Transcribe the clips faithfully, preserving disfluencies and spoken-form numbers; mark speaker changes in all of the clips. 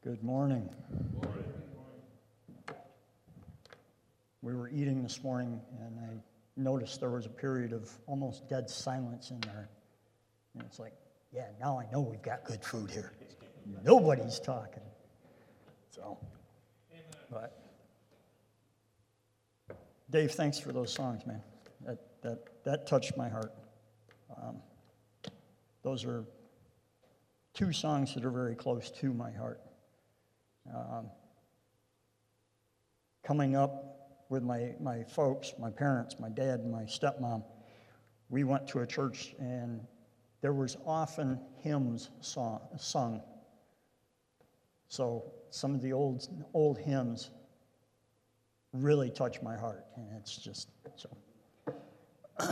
Speaker 1: Good morning. We were eating this morning, and I noticed there was a period of almost dead silence in there. And it's like, yeah, now I know we've got good food here. Nobody's talking. So, but Dave, thanks for those songs, man. That that that touched my heart. Um, those are two songs that are very close to my heart. Um, coming up with my, my folks, my parents, my dad and my stepmom, we went to a church and there was often hymns song, sung. So some of the old old hymns really touch my heart, and it's just so.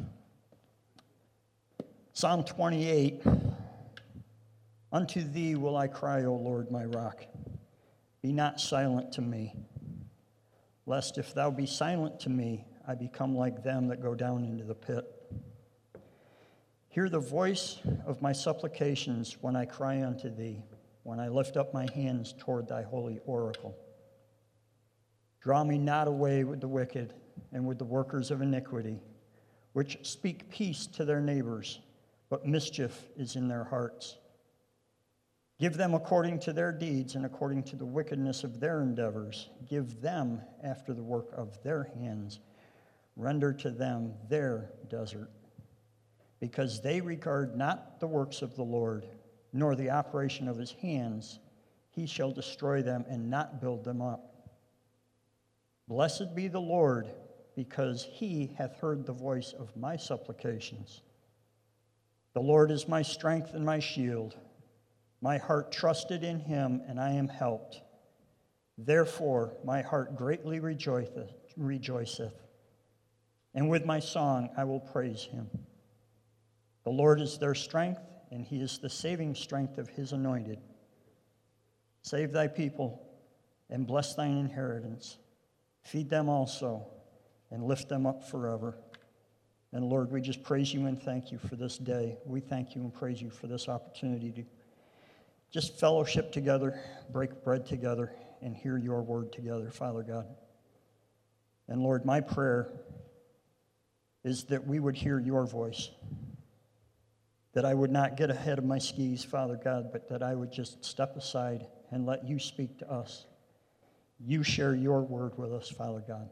Speaker 1: Psalm twenty-eight, unto thee will I cry, O Lord, my rock. Be not silent to me, lest if thou be silent to me, I become like them that go down into the pit. Hear the voice of my supplications when I cry unto thee, when I lift up my hands toward thy holy oracle. Draw me not away with the wicked and with the workers of iniquity, which speak peace to their neighbors, but mischief is in their hearts. Give them according to their deeds and according to the wickedness of their endeavors. Give them after the work of their hands. Render to them their desert. Because they regard not the works of the Lord, nor the operation of his hands, he shall destroy them and not build them up. Blessed be the Lord, because he hath heard the voice of my supplications. The Lord is my strength and my shield. My heart trusted in him, and I am helped. Therefore my heart greatly rejoiceth, rejoiceth, and with my song I will praise him. The Lord is their strength, and he is the saving strength of his anointed. Save thy people, and bless thine inheritance. Feed them also, and lift them up forever. And Lord, we just praise you and thank you for this day. We thank you and praise you for this opportunity to just fellowship together, break bread together, and hear your word together, Father God. And Lord, my prayer is that we would hear your voice, that I would not get ahead of my skis, Father God, but that I would just step aside and let you speak to us. You share your word with us, Father God.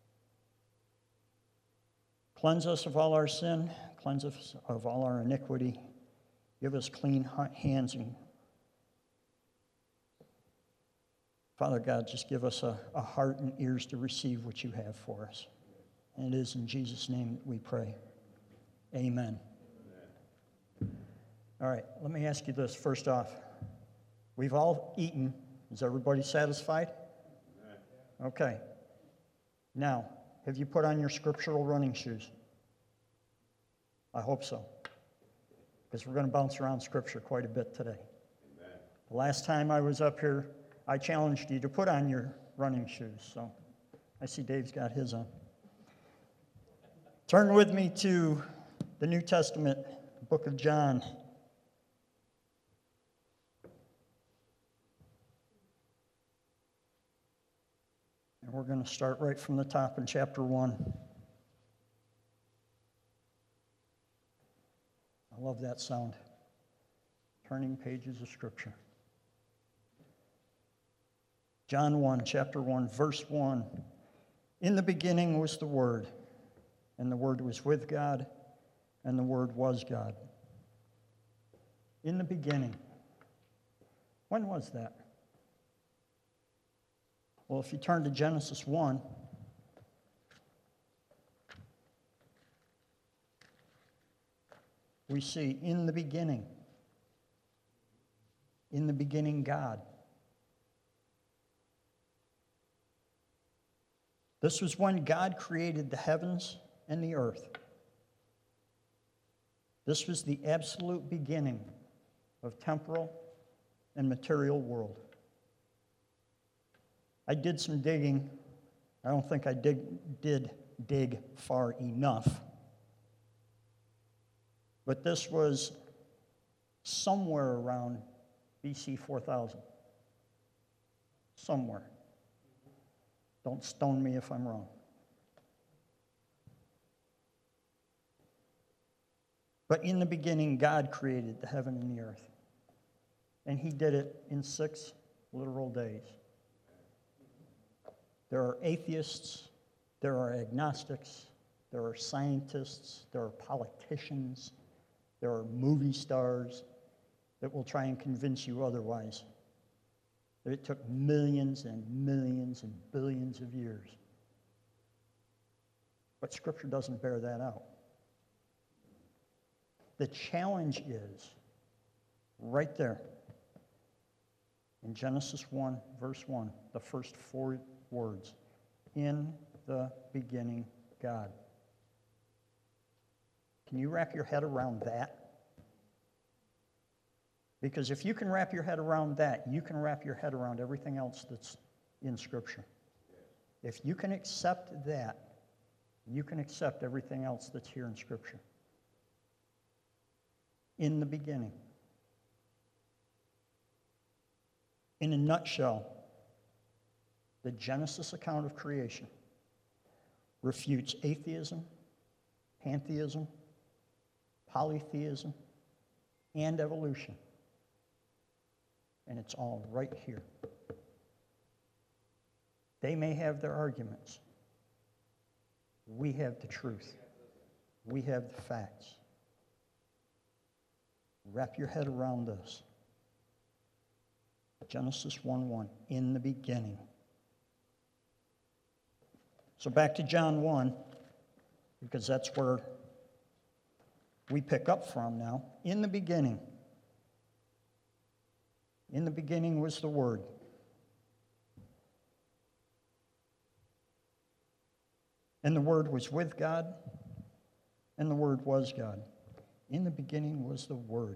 Speaker 1: Cleanse us of all our sin, cleanse us of all our iniquity. Give us clean hands and Father God, just give us a, a heart and ears to receive what you have for us. And it is in Jesus' name that we pray. Amen. Amen. All right, let me ask you this first off. We've all eaten. Is everybody satisfied? Amen. Okay. Now, have you put on your scriptural running shoes? I hope so. Because we're going to bounce around Scripture quite a bit today. Amen. The last time I was up here, I challenged you to put on your running shoes. So I see Dave's got his on. Turn with me to the New Testament, book of John. And we're going to start right from the top in chapter one. I love that sound. Turning pages of Scripture. John one, chapter one, verse one. In the beginning was the Word, and the Word was with God, and the Word was God. In the beginning. When was that? Well, if you turn to Genesis one, we see in the beginning. In the beginning, God. This was when God created the heavens and the earth. This was the absolute beginning of temporal and material world. I did some digging. I don't think I dig, did dig far enough. But this was somewhere around B C four thousand. somewhere. Don't stone me if I'm wrong. But in the beginning, God created the heaven and the earth. And he did it in six literal days. There are atheists, there are agnostics, there are scientists, there are politicians, there are movie stars that will try and convince you otherwise. That it took millions and millions and billions of years. But Scripture doesn't bear that out. The challenge is right there in Genesis one, verse one, the first four words. In the beginning, God. Can you wrap your head around that? Because if you can wrap your head around that, you can wrap your head around everything else that's in Scripture. If you can accept that, you can accept everything else that's here in Scripture. In the beginning. In a nutshell, the Genesis account of creation refutes atheism, pantheism, polytheism, and evolution. And it's all right here. They may have their arguments. We have the truth. We have the facts. Wrap your head around this. Genesis one one, in the beginning. So back to John one, because that's where we pick up from now. In the beginning. In the beginning was the Word. And the Word was with God, and the Word was God. In the beginning was the Word.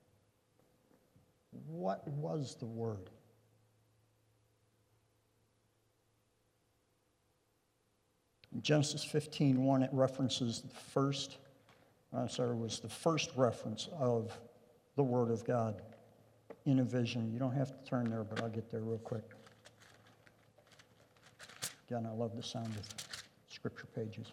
Speaker 1: What was the Word? In Genesis fifteen one, it references the first, uh, sorry, it was the first reference of the Word of God in a vision. You don't have to turn there, but I'll get there real quick. Again, I love the sound of Scripture pages.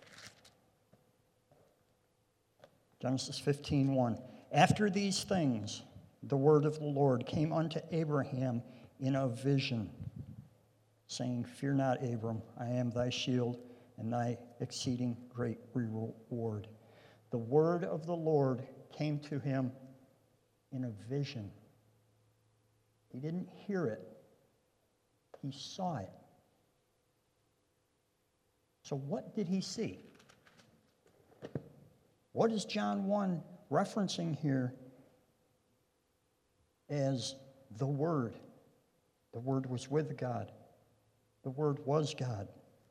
Speaker 1: Genesis fifteen one. After these things, the word of the Lord came unto Abraham in a vision, saying, Fear not, Abram, I am thy shield and thy exceeding great reward. The word of the Lord came to him in a vision. He didn't hear it. He saw it. So what did he see? What is John one referencing here as the Word? The Word was with God. The Word was God.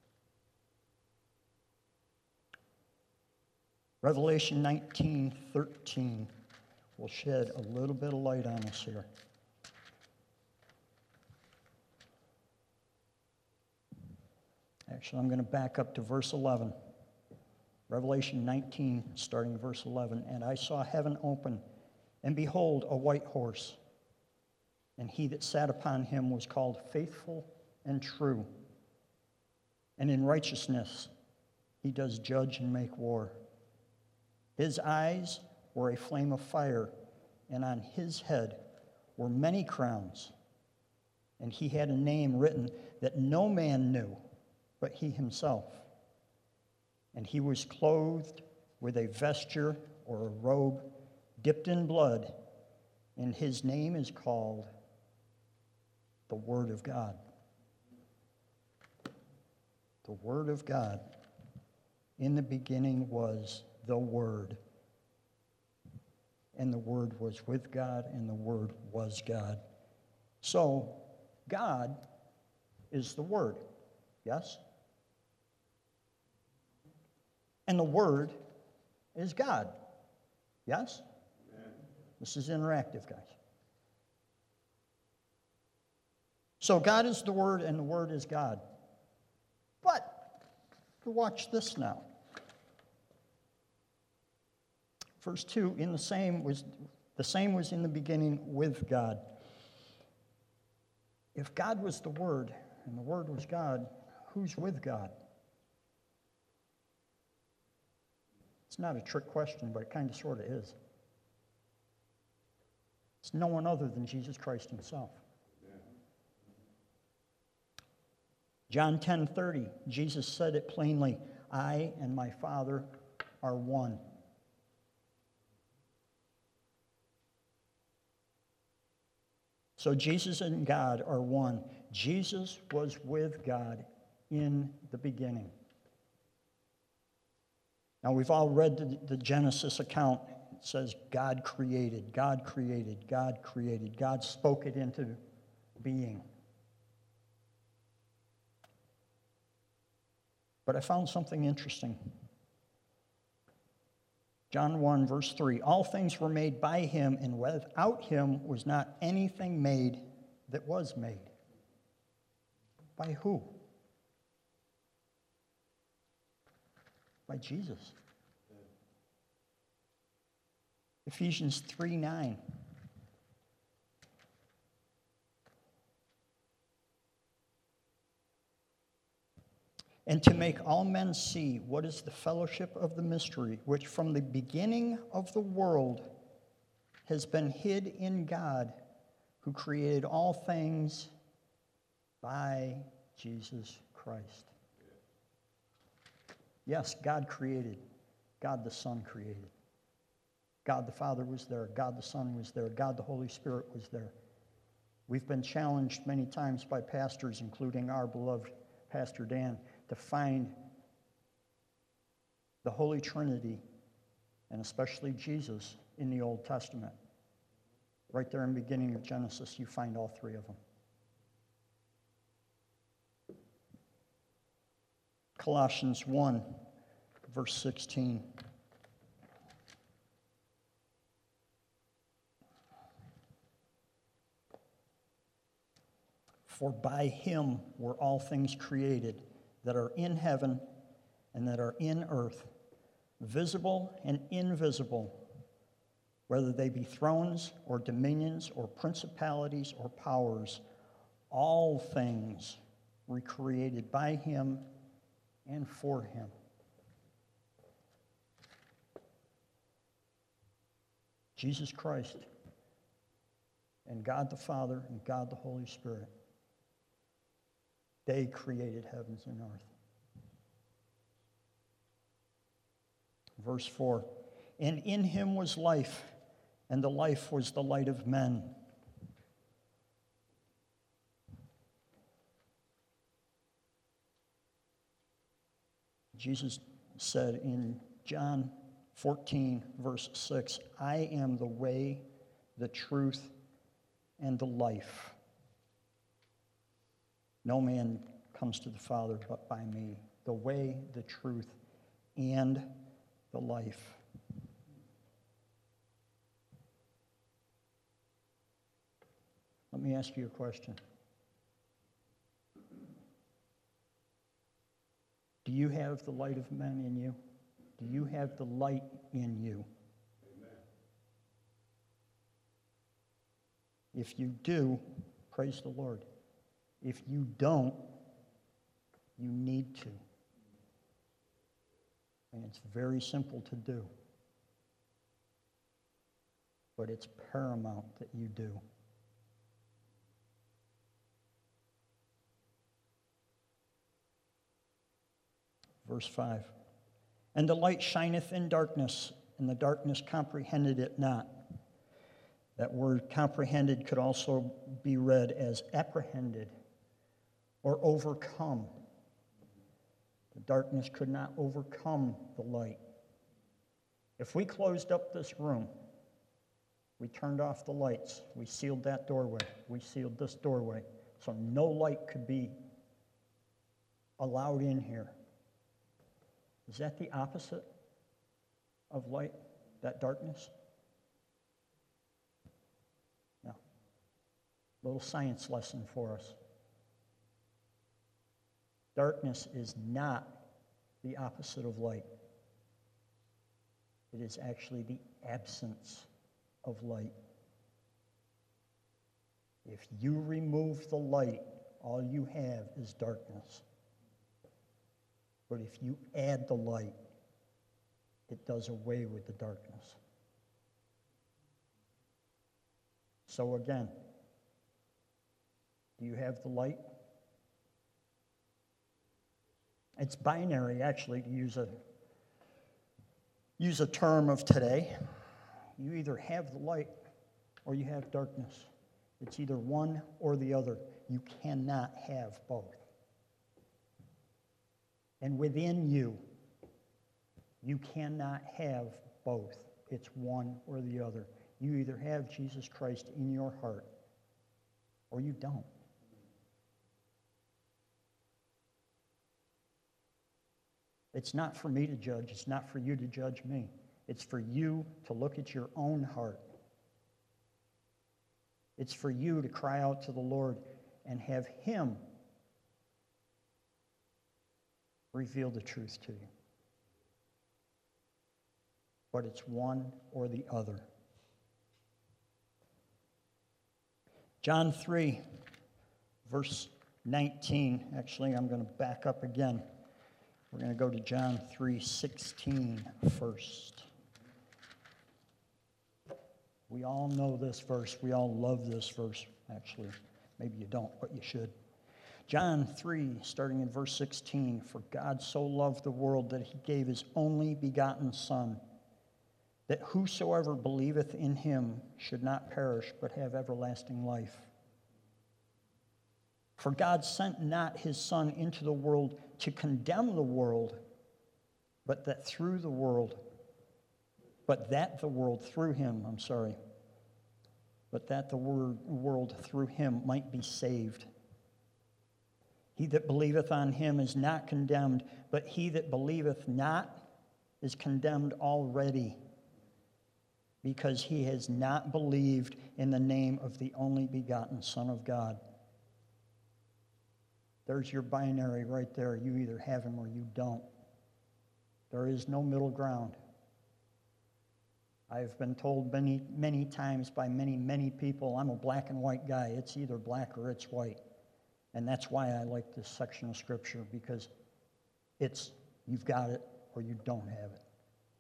Speaker 1: Revelation nineteen thirteen will shed a little bit of light on us here. Actually, I'm going to back up to verse eleven. Revelation nineteen, starting verse eleven. And I saw heaven open, and behold, a white horse. And he that sat upon him was called Faithful and True. And in righteousness he does judge and make war. His eyes were a flame of fire, and on his head were many crowns. And he had a name written that no man knew but he himself. And he was clothed with a vesture or a robe dipped in blood, and his name is called the Word of God. The Word of God. In the beginning was the Word. And the Word was with God, and the Word was God. So, God is the Word. Yes? And the Word is God. Yes? Amen. This is interactive, guys. So God is the Word, and the Word is God. But, watch this now. Verse two, in the same was the same was in the beginning with God. If God was the Word and the Word was God, who's with God? It's not a trick question, but it kind of sort of is. It's no one other than Jesus Christ himself. John ten thirty, Jesus said it plainly, I and my Father are one. So Jesus and God are one. Jesus was with God in the beginning. Now, we've all read the, the Genesis account. It says God created, God created, God created. God spoke it into being. But I found something interesting. John one, verse three, all things were made by him, and without him was not anything made that was made. By who? By Jesus. Ephesians three nine. And to make all men see what is the fellowship of the mystery, which from the beginning of the world has been hid in God, who created all things by Jesus Christ. Yes, God created. God the Son created. God the Father was there. God the Son was there. God the Holy Spirit was there. We've been challenged many times by pastors, including our beloved Pastor Dan, to find the Holy Trinity, and especially Jesus, in the Old Testament. Right there in the beginning of Genesis, you find all three of them. Colossians one, verse sixteen. For by him were all things created, that are in heaven and that are in earth, visible and invisible, whether they be thrones or dominions or principalities or powers. All things were created by him and for him. Jesus Christ and God the Father and God the Holy Spirit. They created heavens and earth. Verse four, and in him was life, and the life was the light of men. Jesus said in John fourteen, verse six, I am the way, the truth, and the life. No man comes to the Father but by me. The way, the truth, and the life. Let me ask you a question. Do you have the light of men in you? Do you have the light in you? Amen. If you do, praise the Lord. If you don't, you need to. And it's very simple to do. But it's paramount that you do. Verse five. And the light shineth in darkness, and the darkness comprehended it not. That word comprehended could also be read as apprehended or overcome. The darkness could not overcome the light. If we closed up this room, we turned off the lights, we sealed that doorway, we sealed this doorway, so no light could be allowed in here. Is that the opposite of light, that darkness? No. Little science lesson for us. Darkness is not the opposite of light. It is actually the absence of light. If you remove the light, all you have is darkness. But if you add the light, it does away with the darkness. So again, do you have the light? It's binary, actually, to use a use a term of today. You either have the light or you have darkness. It's either one or the other. You cannot have both. And within you, you cannot have both. It's one or the other. You either have Jesus Christ in your heart or you don't. It's not for me to judge. It's not for you to judge me. It's for you to look at your own heart. It's for you to cry out to the Lord and have Him reveal the truth to you. But it's one or the other. John three, verse nineteen. Actually, I'm going to back up again. We're going to go to John three sixteen first. We all know this verse. We all love this verse, actually. Maybe you don't, but you should. John three, starting in verse sixteen. For God so loved the world that He gave His only begotten Son, that whosoever believeth in Him should not perish, but have everlasting life. For God sent not His Son into the world to condemn the world, but that through the world, but that the world through Him, I'm sorry, but that the world through Him might be saved. He that believeth on Him is not condemned, but he that believeth not is condemned already, because he has not believed in the name of the only begotten Son of God. There's your binary right there. You either have Him or you don't. There is no middle ground. I've been told many, many times by many, many people, I'm a black and white guy. It's either black or it's white. And that's why I like this section of Scripture, because it's you've got it or you don't have it.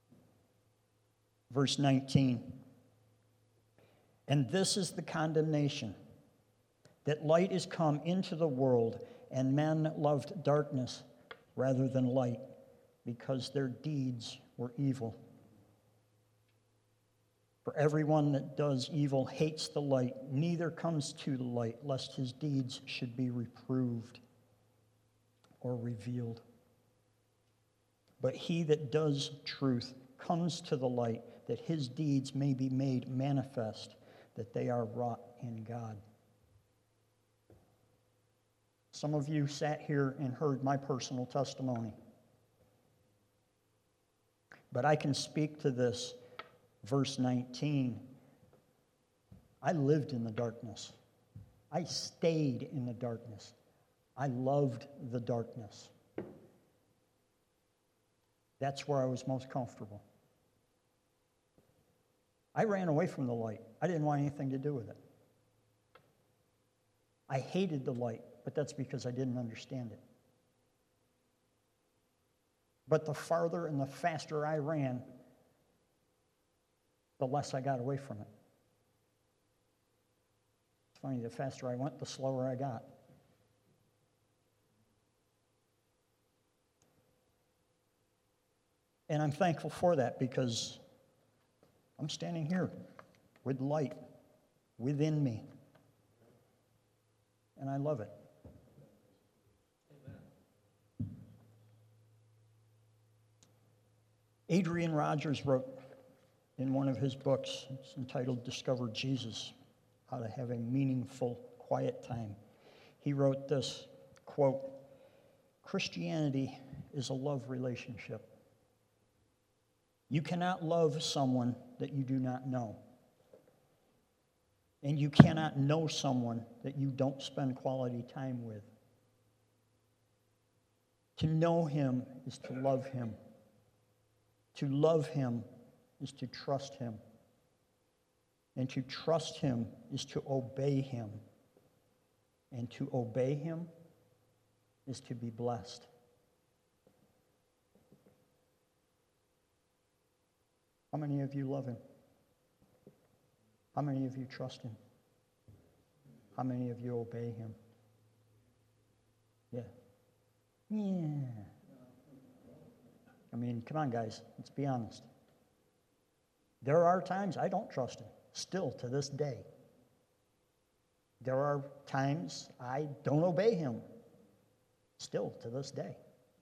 Speaker 1: Verse nineteen. And this is the condemnation, that light is come into the world, and men loved darkness rather than light, because their deeds were evil. For everyone that does evil hates the light, neither comes to the light, lest his deeds should be reproved or revealed. But he that does truth comes to the light, that his deeds may be made manifest, that they are wrought in God. Some of you sat here and heard my personal testimony. But I can speak to this, verse nineteen. I lived in the darkness. I stayed in the darkness. I loved the darkness. That's where I was most comfortable. I ran away from the light. I didn't want anything to do with it. I hated the light, but that's because I didn't understand it. But the farther and the faster I ran, the less I got away from it. It's funny, the faster I went, the slower I got. And I'm thankful for that, because I'm standing here with light within me. And I love it. Amen. Adrian Rogers wrote in one of his books, it's entitled Discover Jesus, How to Have a Meaningful Quiet Time. He wrote this, quote, Christianity is a love relationship. You cannot love someone that you do not know. And you cannot know someone that you don't spend quality time with. To know Him is to love Him. To love Him is to trust Him. And to trust Him is to obey Him. And to obey him is to be blessed. How many of you love him? How many of you trust him? How many of you obey him? Yeah. Yeah. I mean, come on, guys. Let's be honest. There are times I don't trust him, still to this day. There are times I don't obey him, still to this day.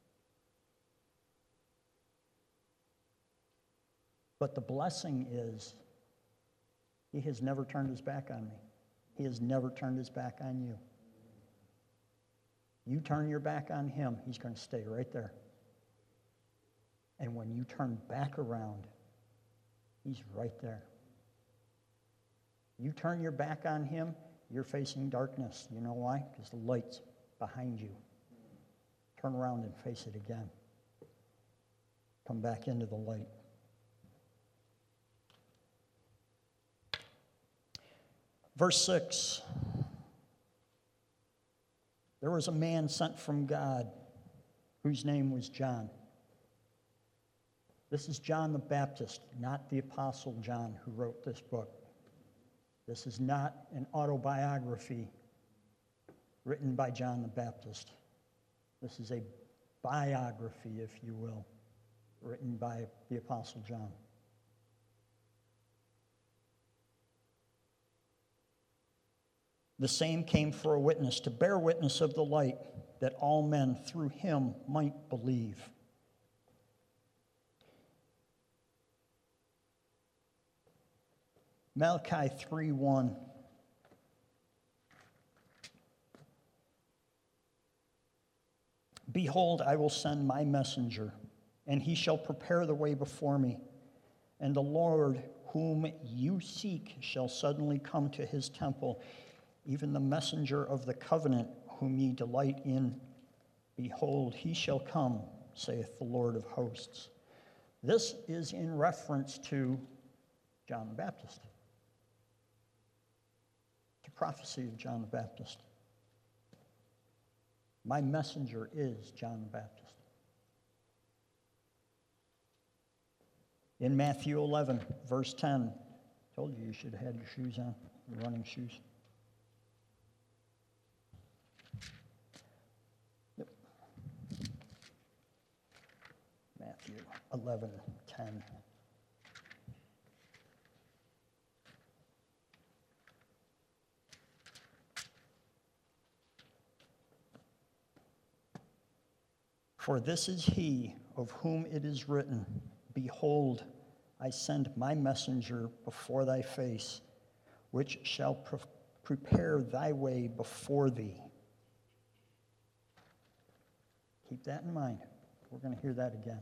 Speaker 1: But the blessing is, he has never turned his back on me. He has never turned his back on you. You turn your back on him, he's going to stay right there. And when you turn back around, he's right there. You turn your back on him, you're facing darkness. You know why? Because the light's behind you. Turn around and face it again. Come back into the light. Verse six. There was a man sent from God whose name was John. This is John the Baptist, not the Apostle John who wrote this book. This is not an autobiography written by John the Baptist. This is a biography, if you will, written by the Apostle John. The same came for a witness, to bear witness of the light, that all men through him might believe. Malachi three one. Behold, I will send my messenger, and he shall prepare the way before me. And the Lord whom you seek shall suddenly come to his temple, even the messenger of the covenant whom ye delight in. Behold, he shall come, saith the Lord of hosts. This is in reference to John the Baptist. The prophecy of John the Baptist. My messenger is John the Baptist. In Matthew eleven, verse ten, told you you should have had your shoes on, your running shoes. Yep. Matthew eleven, ten. For this is he of whom it is written, Behold, I send my messenger before thy face, which shall pre- prepare thy way before thee. Keep that in mind. We're going to hear that again.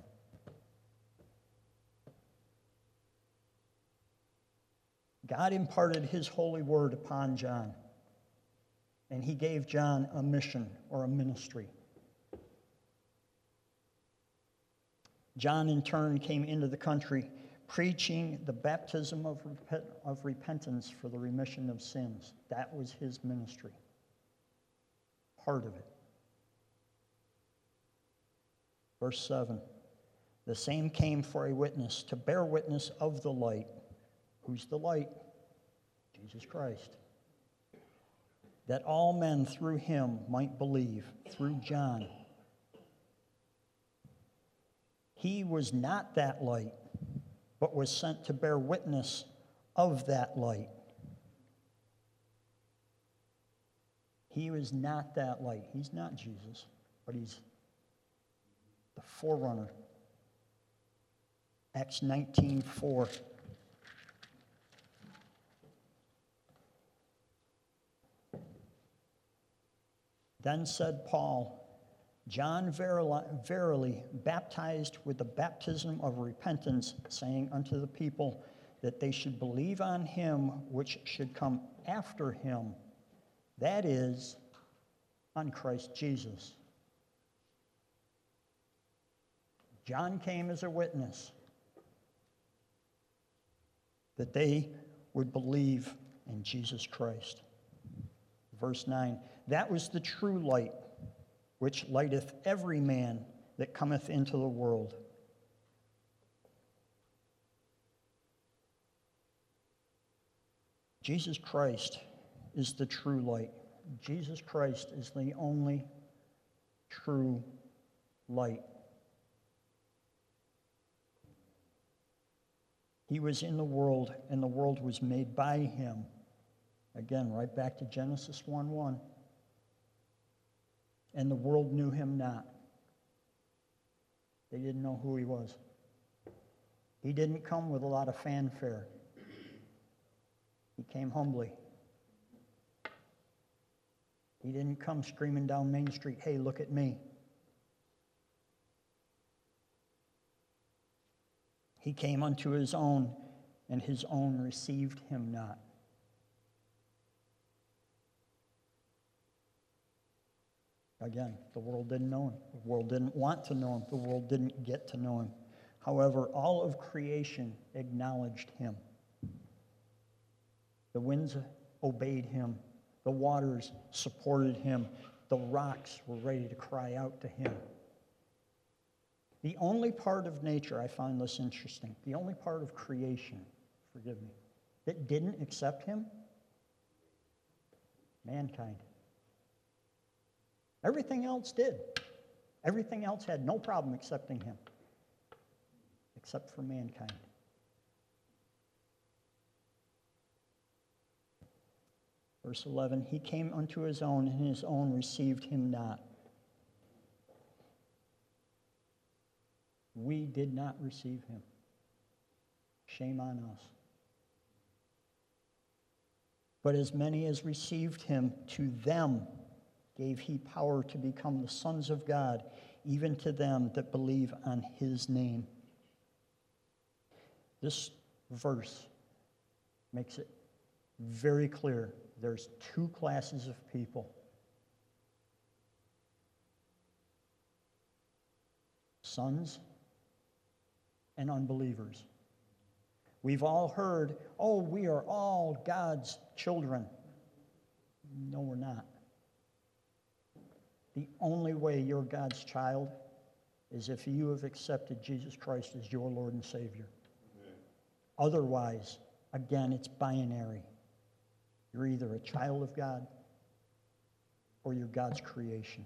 Speaker 1: God imparted his holy word upon John, and he gave John a mission or a ministry. John, in turn, came into the country preaching the baptism of, rep- of repentance for the remission of sins. That was his ministry. Part of it. Verse seven. The same came for a witness, to bear witness of the light. Who's the light? Jesus Christ. That all men through him might believe, through John. He was not that light, but was sent to bear witness of that light. He was not that light. He's not Jesus, but he's the forerunner. Acts nineteen four. Then said Paul, John verily, verily baptized with the baptism of repentance, saying unto the people that they should believe on him which should come after him, that is, on Christ Jesus. John came as a witness that they would believe in Jesus Christ. Verse nine, that was the true light, which lighteth every man that cometh into the world. Jesus Christ is the true light. Jesus Christ is the only true light. He was in the world, and the world was made by him. Again, right back to Genesis one one. And the world knew him not. They didn't know who he was. He didn't come with a lot of fanfare. He came humbly. He didn't come screaming down Main Street, hey, look at me. He came unto his own, and his own received him not. Again, the world didn't know him. The world didn't want to know him. The world didn't get to know him. However, all of creation acknowledged him. The winds obeyed him. The waters supported him. The rocks were ready to cry out to him. The only part of nature, I find this interesting, the only part of creation, forgive me, that didn't accept him, mankind. Everything else did. Everything else had no problem accepting him, except for mankind. Verse eleven, he came unto his own, and his own received him not. We did not receive him. Shame on us. But as many as received him, to them gave he power to become the sons of God, even to them that believe on his name. This verse makes it very clear. There's two classes of people. Sons and unbelievers. We've all heard, oh, we are all God's children. No, we're not. The only way you're God's child is if you have accepted Jesus Christ as your Lord and Savior. Amen. Otherwise, again, it's binary. You're either a child of God or you're God's creation.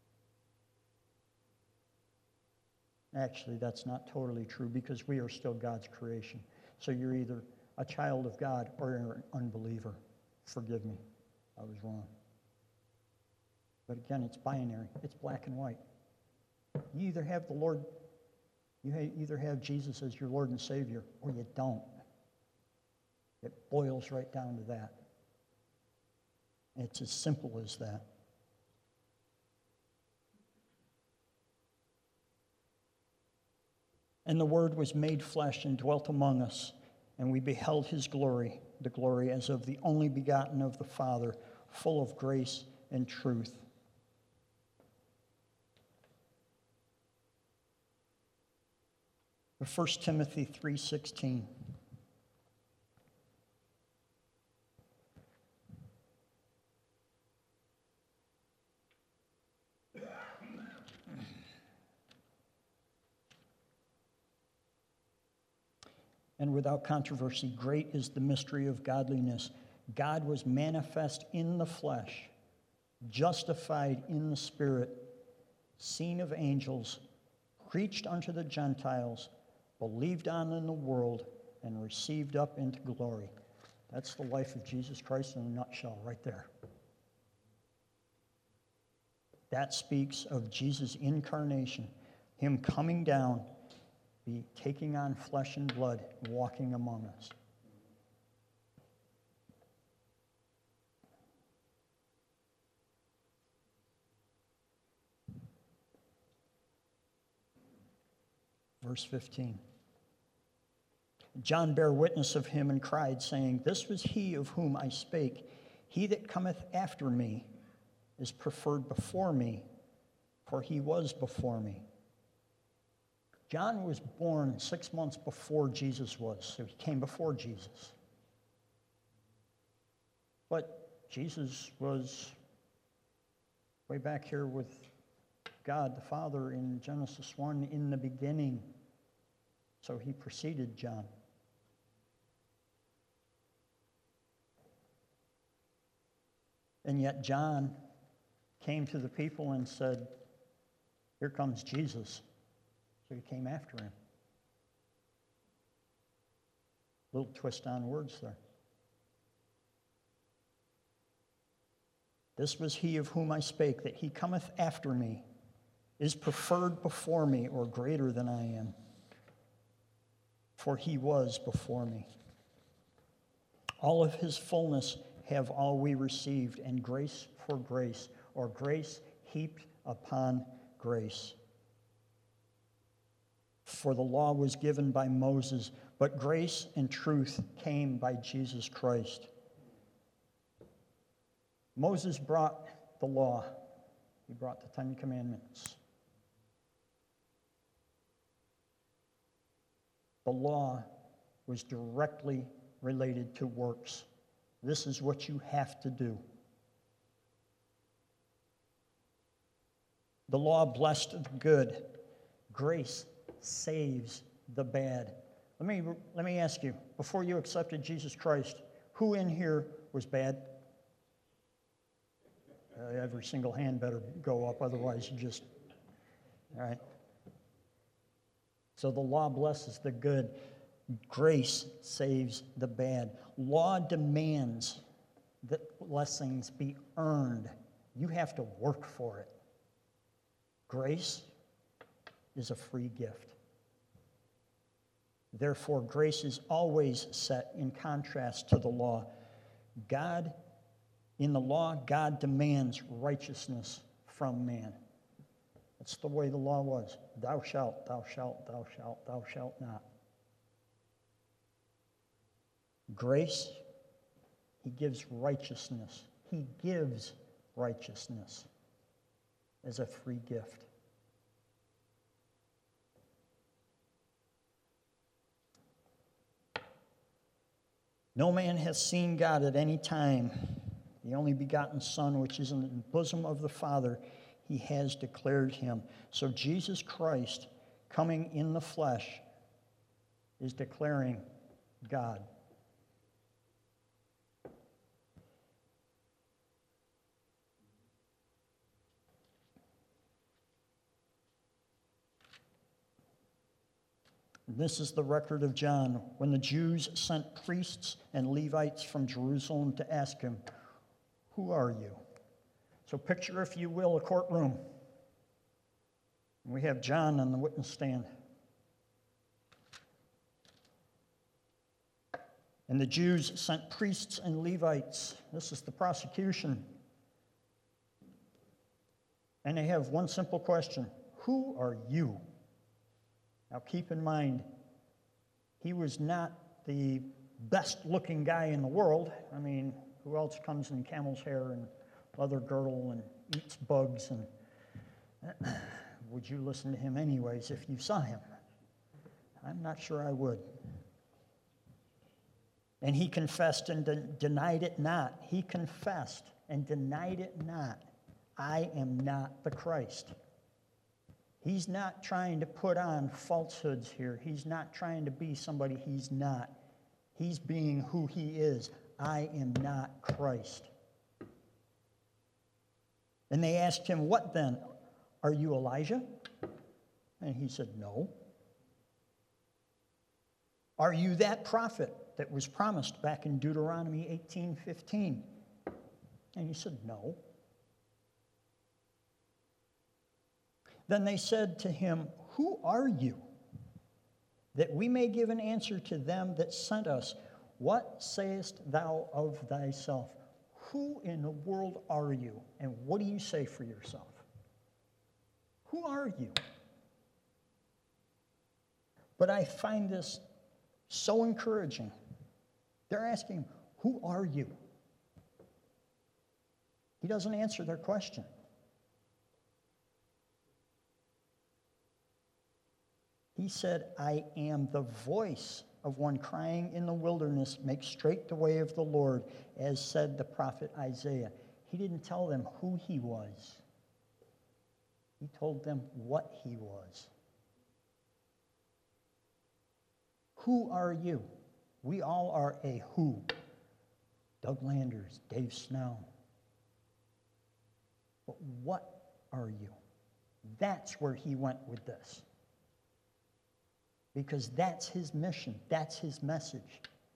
Speaker 1: Actually, that's not totally true because we are still God's creation. So you're either a child of God or you're an unbeliever. Forgive me, I was wrong. But again, it's binary. It's black and white. You either have the Lord, you either have Jesus as your Lord and Savior, or you don't. It boils right down to that. It's as simple as that. And the Word was made flesh and dwelt among us, and we beheld his glory, the glory as of the only begotten of the Father, full of grace and truth. First Timothy three sixteen. And without controversy, great is the mystery of godliness. God was manifest in the flesh, justified in the Spirit, seen of angels, preached unto the Gentiles, believed on in the world, and received up into glory. That's the life of Jesus Christ in a nutshell right there. That speaks of Jesus' incarnation, him coming down, be taking on flesh and blood, walking among us. Verse fifteen. John bare witness of him and cried, saying, this was he of whom I spake. He that cometh after me is preferred before me, for he was before me. John was born six months before Jesus was, so he came before Jesus. But Jesus was way back here with God the Father in Genesis one in the beginning. So he preceded John. And yet John came to the people and said, "Here comes Jesus." So he came after him. Little twist on words there. "This was he of whom I spake, that he cometh after me, is preferred before me, or greater than I am. For he was before me. All of his fullness have all we received, and grace for grace, or grace heaped upon grace. For the law was given by Moses, but grace and truth came by Jesus Christ." Moses brought the law. He brought the Ten Commandments. The law was directly related to works. This is what you have to do. The law blessed the good. Grace saves the bad. Let me, let me ask you, before you accepted Jesus Christ, who in here was bad? Uh, every single hand better go up, otherwise you just, all right. So the law blesses the good. Grace saves the bad. Law demands that blessings be earned. You have to work for it. Grace is a free gift. Therefore, grace is always set in contrast to the law. God, in the law, God demands righteousness from man. That's the way the law was. Thou shalt, thou shalt, thou shalt, thou shalt not. Grace, he gives righteousness. He gives righteousness as a free gift. No man has seen God at any time. The only begotten Son, which is in the bosom of the Father, he has declared him. So Jesus Christ, coming in the flesh, is declaring God. This is the record of John, when the Jews sent priests and Levites from Jerusalem to ask him, "Who are you?" So picture, if you will, a courtroom. We have John on the witness stand. And the Jews sent priests and Levites. This is the prosecution. And they have one simple question: who are you? Now keep in mind, he was not the best-looking guy in the world. I mean, who else comes in camel's hair and leather girdle and eats bugs? And would you listen to him anyways if you saw him? I'm not sure I would. And he confessed and de- denied it not. He confessed and denied it not. I am not the Christ. He's not trying to put on falsehoods here. He's not trying to be somebody he's not. He's being who he is. I am not Christ. And they asked him, "What then? Are you Elijah?" And he said, "No." "Are you that prophet that was promised back in Deuteronomy eighteen fifteen? And he said, "No." Then they said to him, "Who are you? That we may give an answer to them that sent us. What sayest thou of thyself?" Who in the world are you? And what do you say for yourself? Who are you? But I find this so encouraging. They're asking him, "Who are you?" He doesn't answer their question. He said, "I am the voice of one crying in the wilderness, make straight the way of the Lord, as said the prophet Isaiah. He didn't tell them who he was. He told them what he was. Who are you? We all are a who. Doug Landers, Dave Snell. But what are you? That's where he went with this. Because that's his mission. That's his message.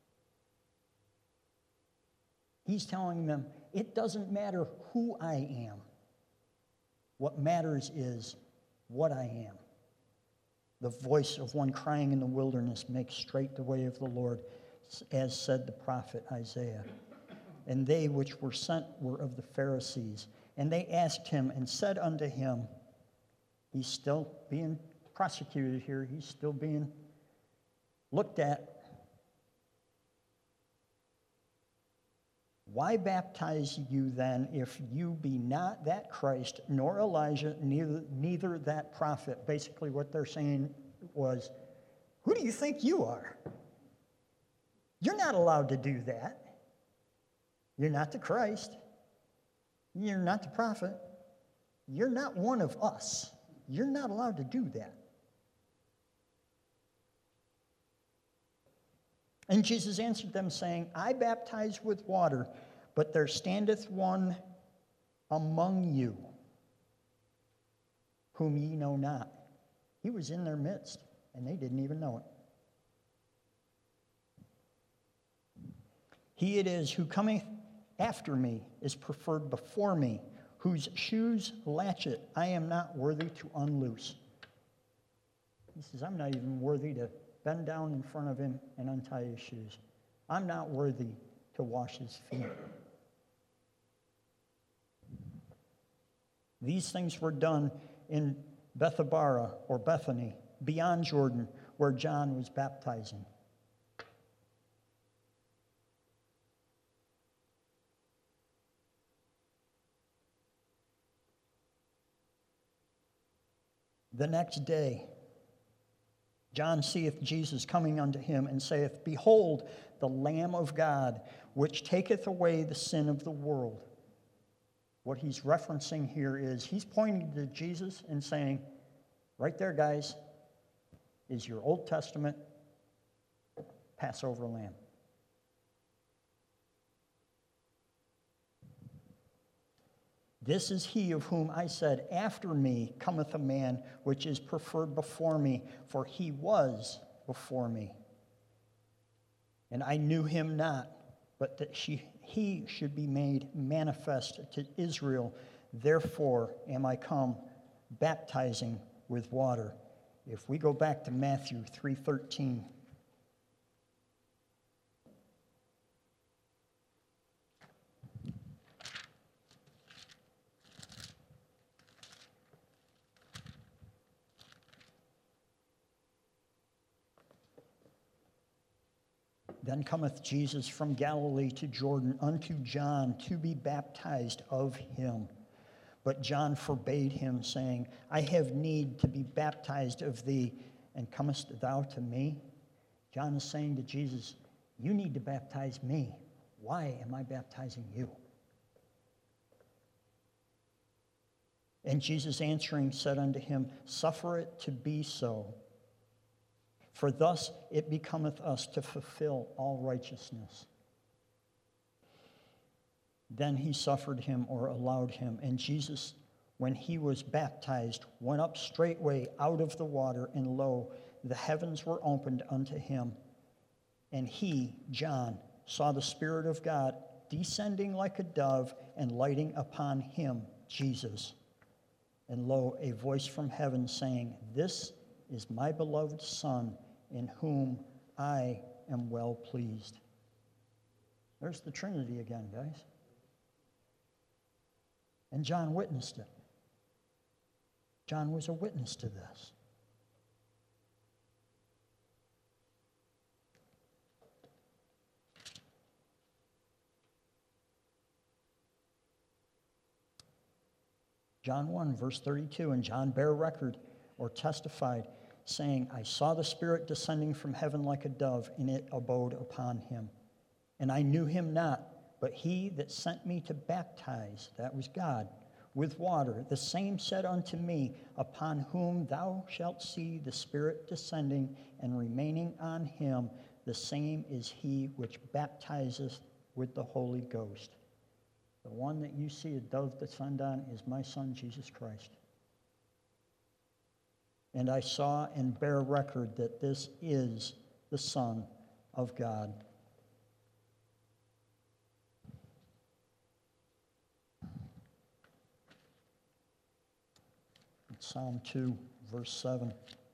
Speaker 1: He's telling them, it doesn't matter who I am. What matters is what I am. The voice of one crying in the wilderness makes straight the way of the Lord, as said the prophet Isaiah. And they which were sent were of the Pharisees. And they asked him and said unto him, he's still being prosecuted here. He's still being looked at. Why baptize you then, if you be not that Christ, nor Elijah, neither, neither that prophet? Basically what they're saying was, who do you think you are? You're not allowed to do that. You're not the Christ. You're not the prophet. You're not one of us. You're not allowed to do that. And Jesus answered them, saying, I baptize with water, but there standeth one among you, whom ye know not. He was in their midst, and they didn't even know it. He it is who cometh after me is preferred before me, whose shoes latchet I am not worthy to unloose. He says, I'm not even worthy to bend down in front of him and untie his shoes. I'm not worthy to wash his feet. These things were done in Bethabara, or Bethany, beyond Jordan, where John was baptizing. The next day, John seeth Jesus coming unto him, and saith, Behold, the Lamb of God, which taketh away the sin of the world. What he's referencing here is, he's pointing to Jesus and saying, right there, guys, is your Old Testament Passover lamb. This is he of whom I said, After me cometh a man which is preferred before me, for he was before me. And I knew him not, but that she, he should be made manifest to Israel. Therefore am I come baptizing with water. If we go back to Matthew three thirteen. Then cometh Jesus from Galilee to Jordan unto John to be baptized of him. But John forbade him, saying, I have need to be baptized of thee, and comest thou to me? John is saying to Jesus, you need to baptize me. Why am I baptizing you? And Jesus answering said unto him, Suffer it to be so. For thus it becometh us to fulfill all righteousness. Then he suffered him, or allowed him. And Jesus, when he was baptized, went up straightway out of the water, and lo, the heavens were opened unto him. And he, John, saw the Spirit of God descending like a dove and lighting upon him, Jesus. And lo, a voice from heaven saying, This is my beloved Son, in whom I am well pleased. There's the Trinity again, guys. And John witnessed it. John was a witness to this. John one, verse thirty-two, and John bare record, or testified, saying, I saw the Spirit descending from heaven like a dove, and it abode upon him. And I knew him not, but he that sent me to baptize, that was God, with water, the same said unto me, upon whom thou shalt see the Spirit descending and remaining on him, the same is he which baptizeth with the Holy Ghost. The one that you see a dove descend on is my Son, Jesus Christ. And I saw and bear record that this is the Son of God. Psalm two, verse seven.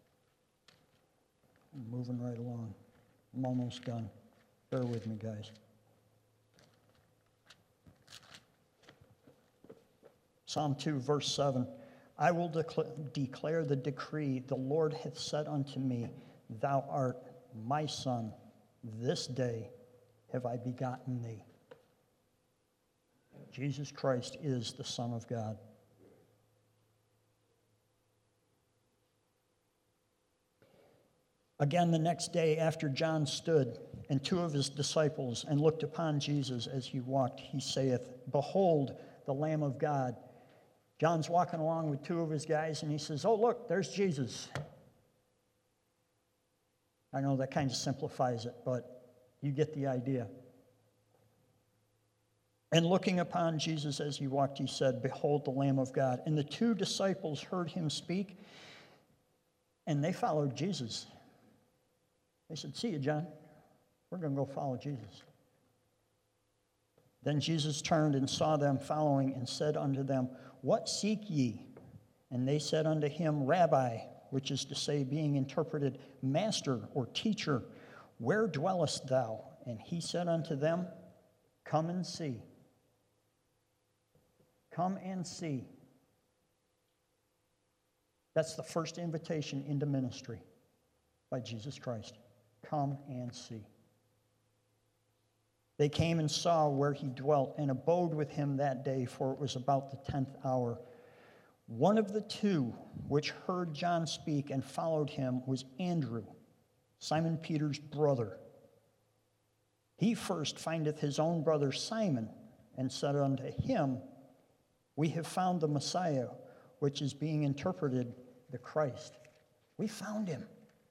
Speaker 1: I'm moving right along. I'm almost done. Bear with me, guys. Psalm two, verse seven. I will decla- declare the decree. The Lord hath said unto me, Thou art my Son. This day have I begotten thee. Jesus Christ is the Son of God. Again, the next day after John stood, and two of his disciples, and looked upon Jesus as he walked, he saith, Behold, the Lamb of God. John's walking along with two of his guys, and he says, Oh, look, there's Jesus. I know that kind of simplifies it, but you get the idea. And looking upon Jesus as he walked, he said, Behold, the Lamb of God. And the two disciples heard him speak, and they followed Jesus. They said, See you, John. We're going to go follow Jesus. Then Jesus turned and saw them following and said unto them, What seek ye? And they said unto him, Rabbi, which is to say, being interpreted, Master or Teacher, where dwellest thou? And he said unto them, Come and see. Come and see. That's the first invitation into ministry by Jesus Christ. Come and see. They came and saw where he dwelt and abode with him that day, for it was about the tenth hour. One of the two which heard John speak and followed him was Andrew, Simon Peter's brother. He first findeth his own brother Simon, and said unto him, We have found the Messiah, which is being interpreted the Christ. We found him.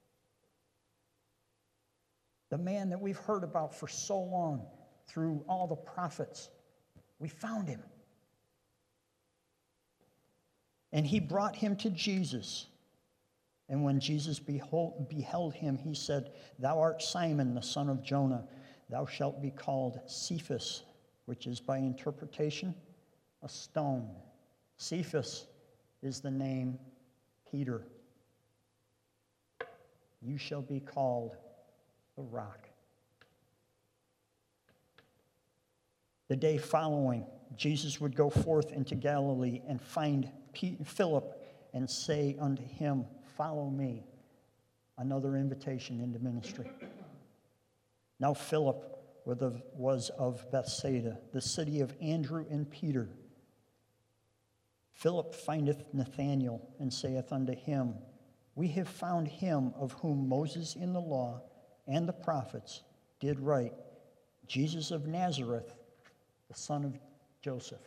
Speaker 1: The man that we've heard about for so long through all the prophets. We found him. And he brought him to Jesus. And when Jesus behold, beheld him, he said, Thou art Simon, the son of Jonah. Thou shalt be called Cephas, which is by interpretation a stone. Cephas is the name Peter. You shall be called the rock. The day following, Jesus would go forth into Galilee and find Philip and say unto him, Follow me. Another invitation into ministry. Now Philip was of Bethsaida, the city of Andrew and Peter. Philip findeth Nathanael and saith unto him, We have found him of whom Moses in the law and the prophets did write, Jesus of Nazareth, the son of Joseph.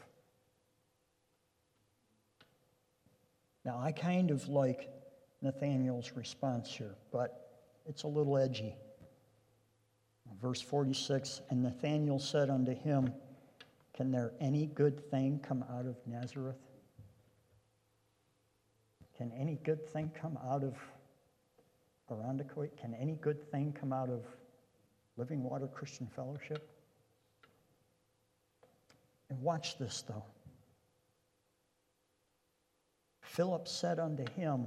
Speaker 1: Now, I kind of like Nathanael's response here, but it's a little edgy. Verse forty-six, And Nathanael said unto him, Can there any good thing come out of Nazareth? Can any good thing come out of Irondequoit? Can any good thing come out of Living Water Christian Fellowship? And watch this, though. Philip said unto him,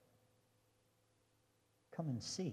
Speaker 1: Come and see.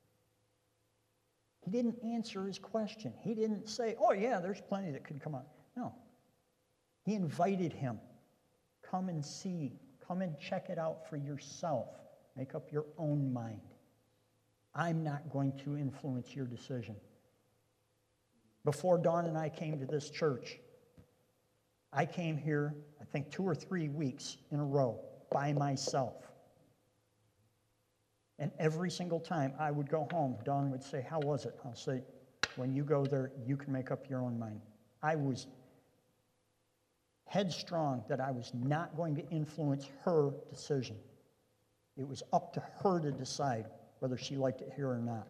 Speaker 1: He didn't answer his question. He didn't say, oh, yeah, there's plenty that could come out. No. He invited him. Come and see. Come and check it out for yourself. Make up your own mind. I'm not going to influence your decision. Before Dawn and I came to this church, I came here, I think, two or three weeks in a row by myself. And every single time I would go home, Dawn would say, how was it? I'll say, when you go there, you can make up your own mind. I was headstrong that I was not going to influence her decision. It was up to her to decide whether she liked it here or not.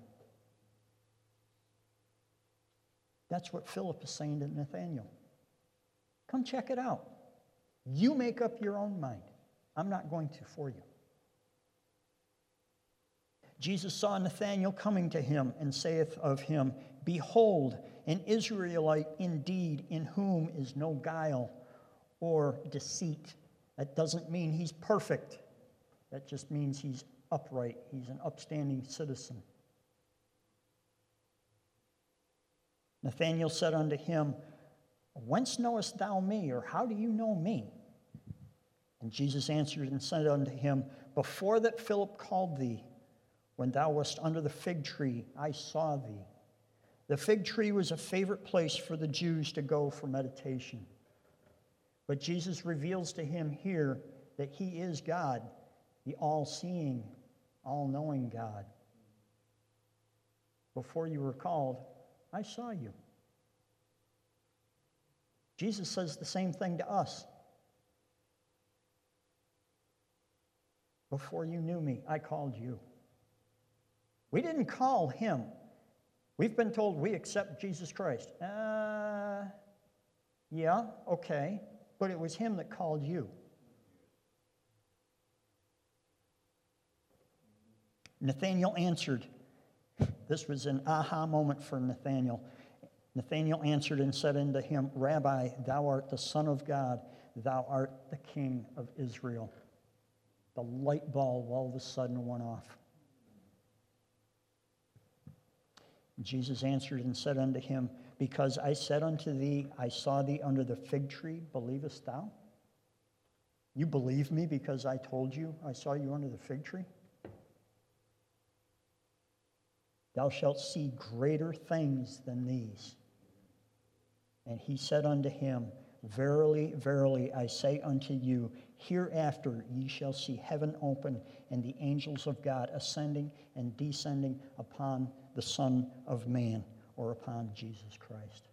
Speaker 1: That's what Philip is saying to Nathanael. Come check it out. You make up your own mind. I'm not going to for you. Jesus saw Nathanael coming to him and saith of him, Behold, an Israelite indeed, in whom is no guile or deceit. That doesn't mean he's perfect. That just means he's upright. He's an upstanding citizen. Nathanael said unto him, Whence knowest thou me, or how do you know me? And Jesus answered and said unto him, Before that Philip called thee, when thou wast under the fig tree, I saw thee. The fig tree was a favorite place for the Jews to go for meditation. But Jesus reveals to him here that he is God, the all-seeing, all-knowing God. Before you were called, I saw you. Jesus says the same thing to us. Before you knew me, I called you. We didn't call him. We've been told we accept Jesus Christ. Uh, yeah, okay. But it was him that called you. Nathanael answered. This was an aha moment for Nathanael. Nathanael answered and said unto him, Rabbi, thou art the Son of God. Thou art the King of Israel. The light bulb all of a sudden went off. Jesus answered and said unto him, Because I said unto thee, I saw thee under the fig tree, believest thou? You believe me because I told you I saw you under the fig tree? Thou shalt see greater things than these. And he said unto him, Verily, verily, I say unto you, hereafter ye shall see heaven open, and the angels of God ascending and descending upon the Son of Man, or upon Jesus Christ.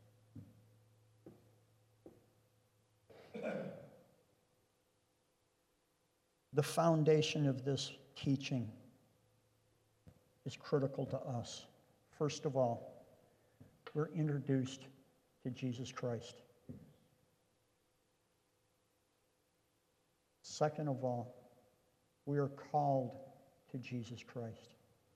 Speaker 1: The foundation of this teaching is critical to us. First of all, we're introduced to Jesus Christ. Second of all, we are called to Jesus Christ.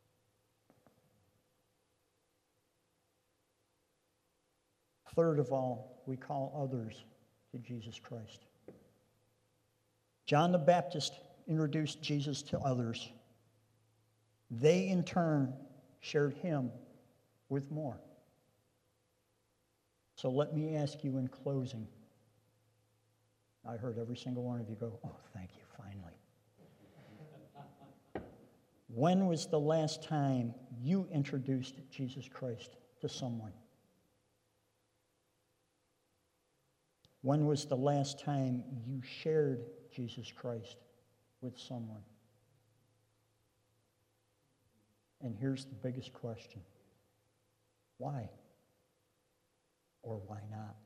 Speaker 1: Third of all, we call others to Jesus Christ. John the Baptist introduced Jesus to others. They, in turn, shared him with more. So let me ask you in closing. I heard every single one of you go, oh, thank you, finally. When was the last time you introduced Jesus Christ to someone? When was the last time you shared Jesus Christ with someone? And here's the biggest question. Why? Or why not?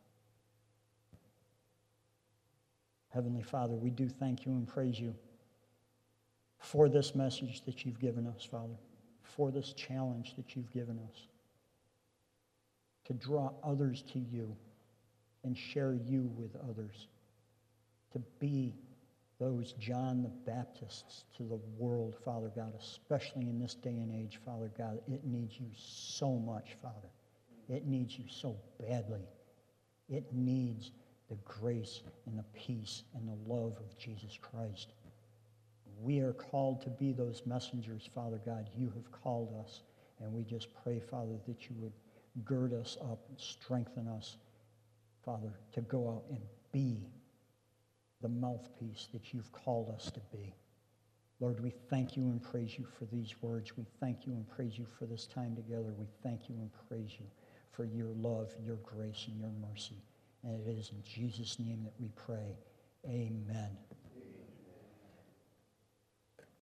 Speaker 1: Heavenly Father, we do thank you and praise you for this message that you've given us, Father, for this challenge that you've given us, to draw others to you and share you with others, to be those John the Baptists to the world, Father God, especially in this day and age, Father God. It needs you so much, Father. It needs you so badly. It needs the grace and the peace and the love of Jesus Christ. We are called to be those messengers, Father God. You have called us, and we just pray, Father, that you would gird us up and strengthen us, Father, to go out and be the mouthpiece that you've called us to be. Lord, we thank you and praise you for these words. We thank you and praise you for this time together. We thank you and praise you for your love, your grace, and your mercy. And it is in Jesus' name that we pray. Amen.